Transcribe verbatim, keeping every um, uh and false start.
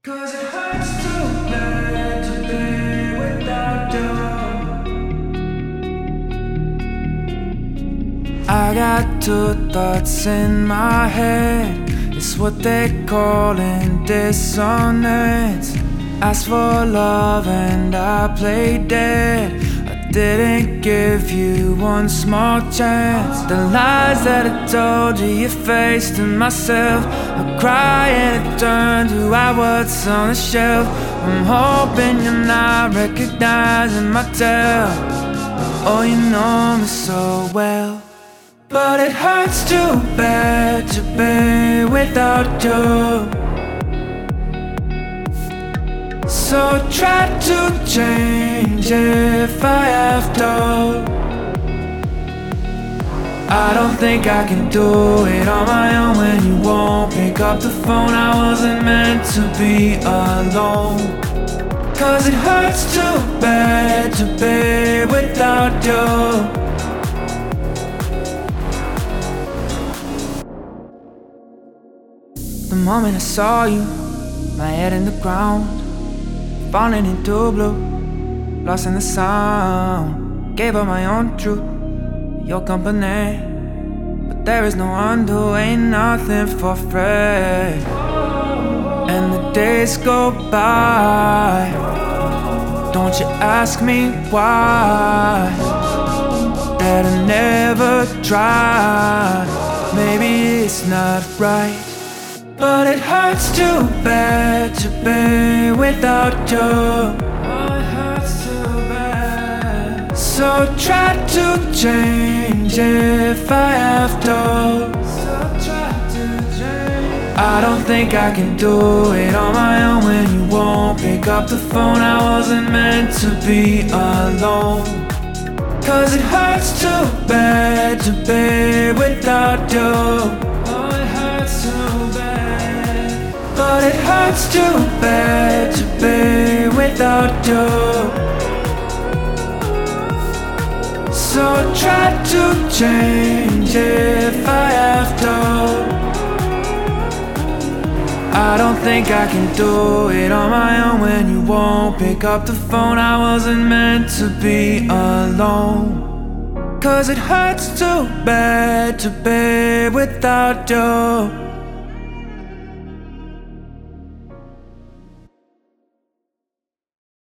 'Cause it hurts too bad to be without you. I got two thoughts in my head. It's what they call in dissonance. Asked for love and I played dead. I didn't give you one small chance. The lies that I told you, you faced to myself. I cry and it turned to I what's on the shelf. I'm hoping you're not recognizing my tale. Oh, you know me so well. But it hurts too bad to be without you. So try to change if I have to. I don't think I can do it on my own when you won't pick up the phone. I wasn't meant to be alone. 'Cause it hurts too bad to be without you. The moment I saw you, my head in the ground, falling into blue, lost in the sound. Gave up my own truth, your company. But there is no undo, ain't nothing for free. And the days go by, don't you ask me why. That I never tried, maybe it's not right. But it hurts too bad to be without you. Oh, it hurts too bad. So try to change if I have to. So try to change. I don't think I can do it on my own when you won't pick up the phone. I wasn't meant to be alone. 'Cause it hurts too bad to be without you. Oh, it hurts too bad. But it hurts too bad to be without you. So try to change if I have to. I don't think I can do it on my own when you won't pick up the phone. I wasn't meant to be alone. 'Cause it hurts too bad to be without you.